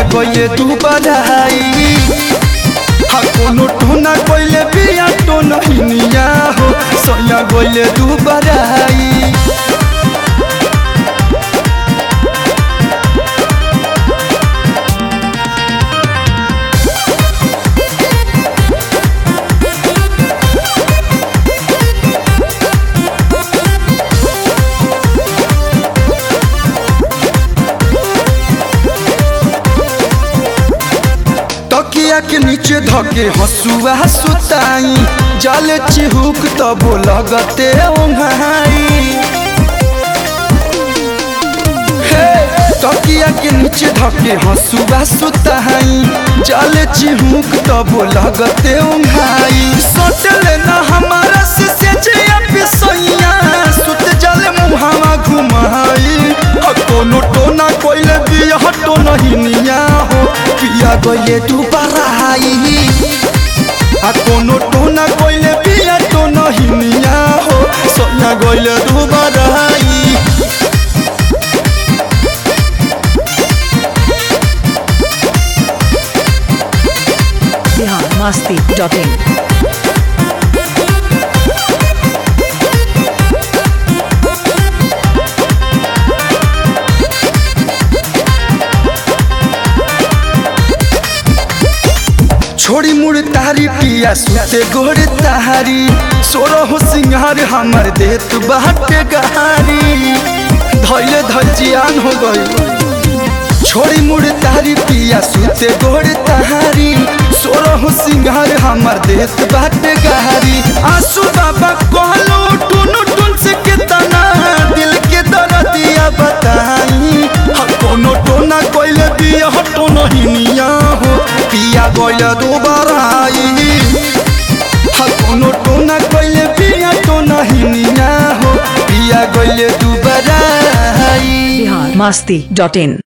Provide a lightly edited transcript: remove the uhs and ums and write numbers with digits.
गइले दुबराई हा कोनो टोना कइले बिया तो नहिनिया हो सैया गइले दुबराई तकिया के नीचे धके हसुआ सुताई जल चिहुक तब लगते ओंघाई तकिया के नीचे धके हसुआ सुताई जल चिहुक तब लगते ओंघाई सटले ना हमारा से पिसैया सुत जल मुहावा घुमाई कोनो टोना कोइले बिया तो नहिनिया हो पिया गइले दुबराई आ कोनो टोना कोइले बिया तो नहिनिया हो सैया गइले दुबराई biharmasti.in छोड़ी मुड़ तारी पिया सुते गोड़ तारी सोरो हो सिंगार हमर देत बाटे गहारी धैले धजियान हो गई छोड़ी मुड़ तारी पिया सुते गोड़ तारी सोरो हो सिंगार हमर देत बाटे गहारी आंसू बाबा कहलो टुनु टुन से कितना दिल के दर्दिया बताई कोनो टोना कोइले बिया तो नहिनिया हो पिया गइले दुबराई कोनो टोना कोइले बिया तो नहिनिया हो पिया गइले दुबराई biharmasti.in